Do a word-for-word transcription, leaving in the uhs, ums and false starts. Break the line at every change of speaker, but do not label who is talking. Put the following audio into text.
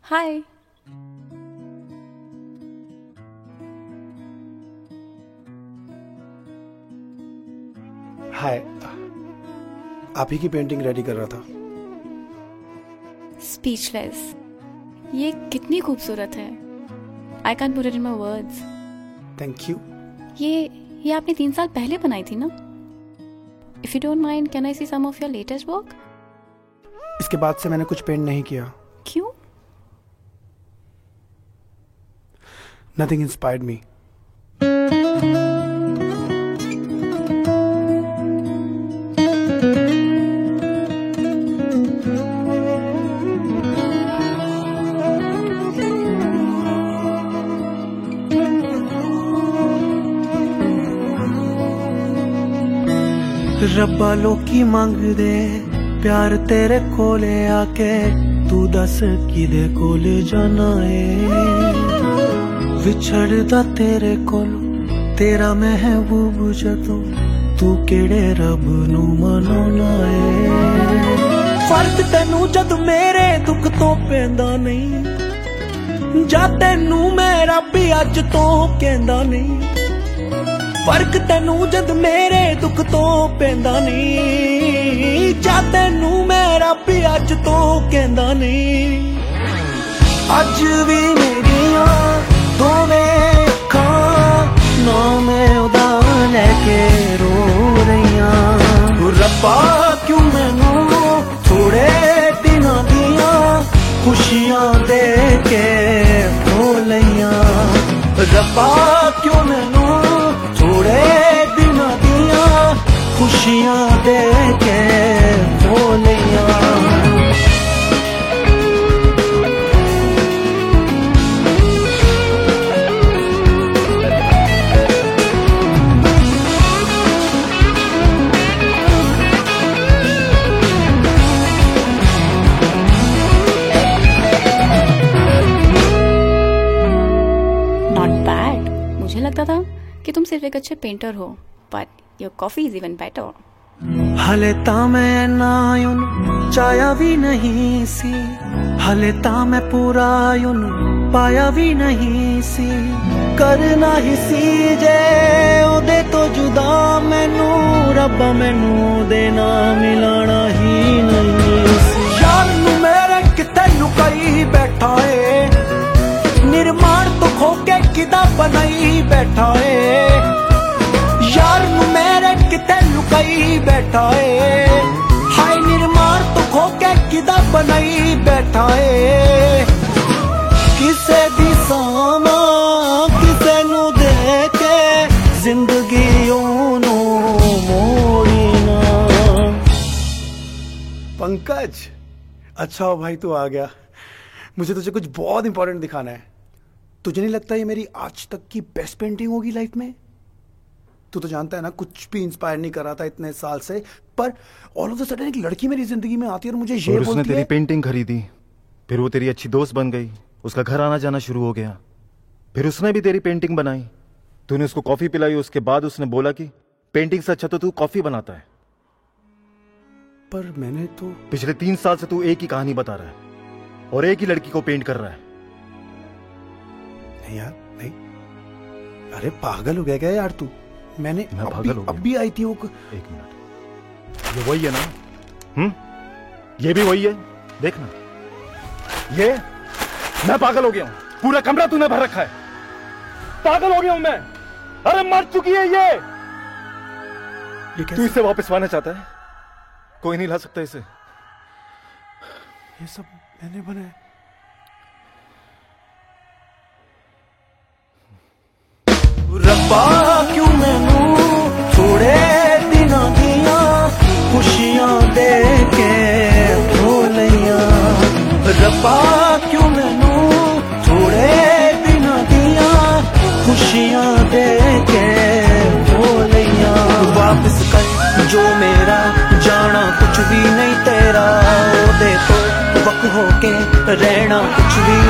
हाय।
हाय, आप ही की painting ready कर रहा था।
स्पीचलेस। ये कितनी खूबसूरत है। I can put it in my words.
Thank you.
ये ये आपने तीन साल पहले बनाई थी ना? If you don't mind, can I see some of your latest work?
इसके बाद से मैंने कुछ पेंट नहीं किया।
क्यों?
Nothing inspired me. रब्बा लोकी मंगदे प्यार तेरे कोले आके, तू दस किदे कोले जाना है। विछड़दा तेरे कोलो तेरा महबूब जदों, तू केड़े रब नू मनाना है। फर्क तैनू जद मेरे दुख तो पैंदा नहीं, जा तैनू मेरा भी अज तो कहंदा नहीं। फर्क तैनू जद मेरे दुख तो पैंदा नहीं, जा तैनू मेरा भी अज तो कहंदा नहीं। अज भी मेरियां दोवें अखां नाम उदा लैके रो रहियां। रब्बा क्यों मैनू थोड़े दिनां दियां खुशियां दे के खो लइयां। रब्बा क्यों मैनू थोड़े दिनां दियां खुशियां दे के खो लइयां।
मुझे लगता था कि तुम सिर्फ एक अच्छे पेंटर हो, but your coffee is even better. हले ता मैं ना यूं चाया भी नहीं सी, हले ता मैं पूरा यूं पाया भी नहीं सी। करना ही सी जे ओदे तो जुदा मैनू, रब्बा मैनू ओदे ना मिलाना ही नहीं सी। यार नू मेरे किते लुकाई बैठा है, निर्माण तो खोके किदा बनाई बैठा है। यार नू मेरे किते लुकाई बैठा है, हाय निर्माण तो खोके किदा बनाई बैठा है। किसे दी सामा किसे नू दे के जिंदगी ओनू मोड़ी ना। पंकज, अच्छा हो भाई तू आ गया। मुझे तुझे कुछ बहुत इंपॉर्टेंट दिखाना है। तुझे नहीं लगता ये मेरी आज तक की बेस्ट पेंटिंग होगी लाइफ में? तू तो जानता है ना, कुछ भी इंस्पायर नहीं कर रहा था इतने साल से, पर ऑल ऑफ द सडन एक लड़की मेरी जिंदगी में आती है और मुझे ये बोलती है।
उसने तेरी पेंटिंग खरीदी, फिर वो तेरी अच्छी दोस्त बन गई, उसका घर आना जाना शुरू हो गया, फिर उसने भी तेरी पेंटिंग बनाई, तूने उसको कॉफी पिलाई, उसके बाद उसने बोला कि पेंटिंग से अच्छा तो तू कॉफी बनाता है।
पर मैंने तो
पिछले तीन साल से तू एक ही कहानी बता रहा है और एक ही लड़की को पेंट कर रहा है।
नहीं यार नहीं, अरे पागल हो गया क्या यार तू? मैंने
मैं
अभी, अभी आई थी वो।
एक मिनट, ये वही है ना? हम्म, ये भी वही है, देखना। ये मैं पागल हो गया हूं, पूरा कमरा तूने भर रखा है। पागल हो गया हूं मैं। अरे मर चुकी है ये।
ये
तू इसे वापस पाना चाहता है? कोई नहीं ला सकता इसे।
ये सब मैंने बनाया। रब्बा क्यों मैनू थोड़े दिनां दियां खुशियां दे के खो लइयां। रब्बा क्यों मैनू थोड़े दिनां दियां खुशियां दे के खो लइयां। वापस कर जो मेरा, जाना कुछ भी नहीं तेरा, ओदे तो वक होके रहना कुछ भी